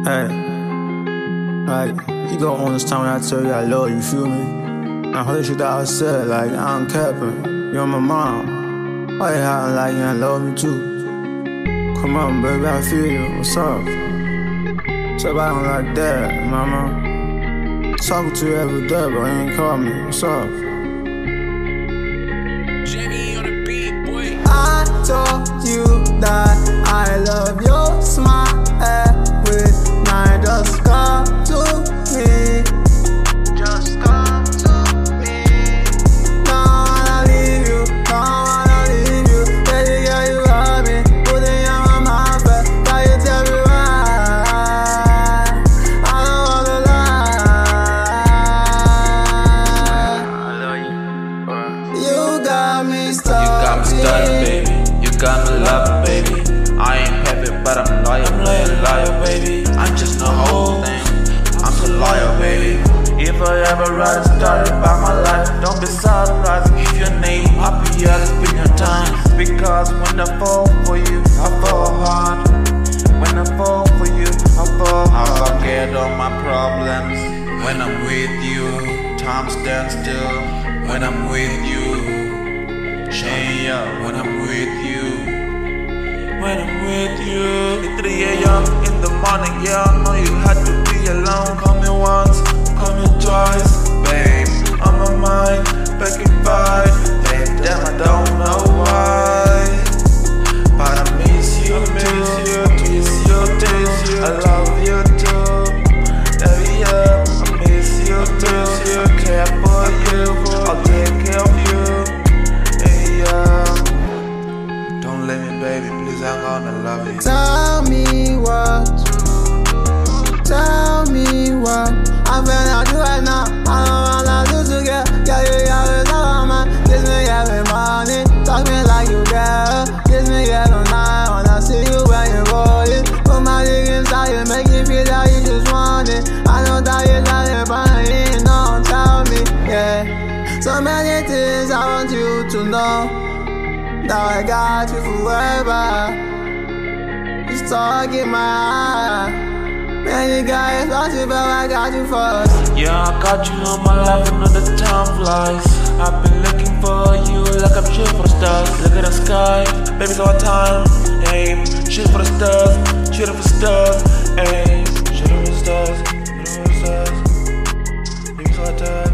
Hey, like, you gon' understand when I tell you I love you, feel me? I heard shit that I said, like, I'm capping. You're my mom. Why you acting like you ain't love me too? Come on, baby, I feel you. What's up? What's up, I don't like that, mama. Talking to you every day, but you ain't call me. What's up? Jamie on the beat, boy. I told you that I love your smile every night. Just come to me. Just come to me. Don't wanna leave you. Don't wanna leave you. Baby girl, you got me. Putting you on my back. Now you tell me why. I don't wanna lie. I love you. You got me started. Baby. You got me loving, baby. I ain't perfect, but I'm loyal, baby. I'm just the whole thing. I'm so loyal, baby. If I ever write a story about my life, don't be surprised if your name happy. Yeah, it's been your time. Because when I fall for you, I fall hard. When I fall for you, I fall hard. I forget all my problems. When I'm with you, time stands still. When I'm with you. Change up when I'm with you. When I'm with you. At 3 a.m. in the morning, yeah, I know you had to be alone. Call me once, call me twice, babe. On my mind, back in 5. Babe, damn, I don't know why, but I miss you too. I love you too. Baby, yeah, I miss you too. I care for you, I'll take care of you. Don't let me, baby, please, I'm gonna love you. Tell me what I'm finna do right now. I don't wanna lose you, girl. Yeah, you always on my mind. Kiss me every morning, talk me like you girl. Kiss me every night, wanna see you when you're rolling. Put my dick inside you, make you feel like you just want it. I know that you're not in pain, don't tell me, yeah. So many things I want you to know. Now I got you forever. You stuck in my eye. Many guys want you, but I got you first. Yeah, I got you on my life, and the time flies. I've been looking for you like I'm shooting for the stars. Look at the sky, baby, it's our time. Aim, shoot for the stars, shoot for the stars. Aim, shoot for the stars, shoot for the stars. Baby, it's our time.